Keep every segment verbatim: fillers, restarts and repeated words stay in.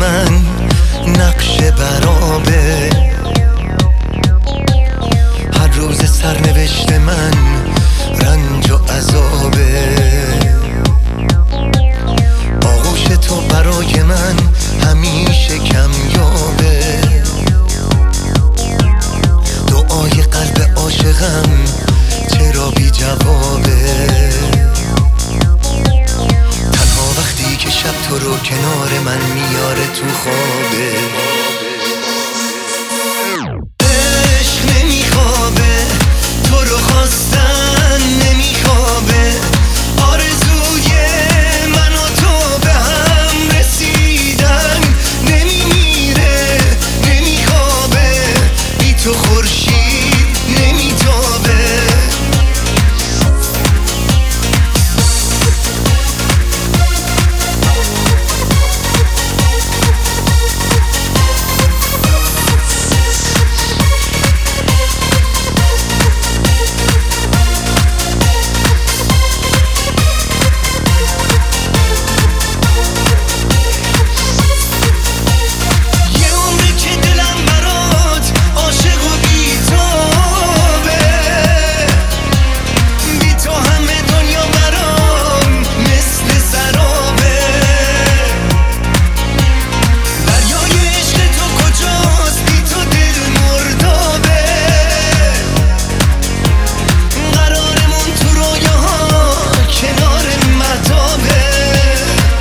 من نقش برابه، هر روز سرنوشت من رنج و عذابه. آغوش تو برای من همیشه کمیابه، دعای قلب عاشقم چرا بی جوابه. تنها وقتی که شب تو رو کنار من میاره تو خوابه. عشق نمیخوابه، تو رو خواستن نمیخوابه، آرزوی من و تو به هم رسیدن نمیمیره نمیخوابه، بی تو خورشید نمیتابه.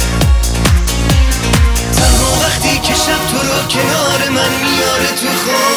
کنار من میاره تو خواب.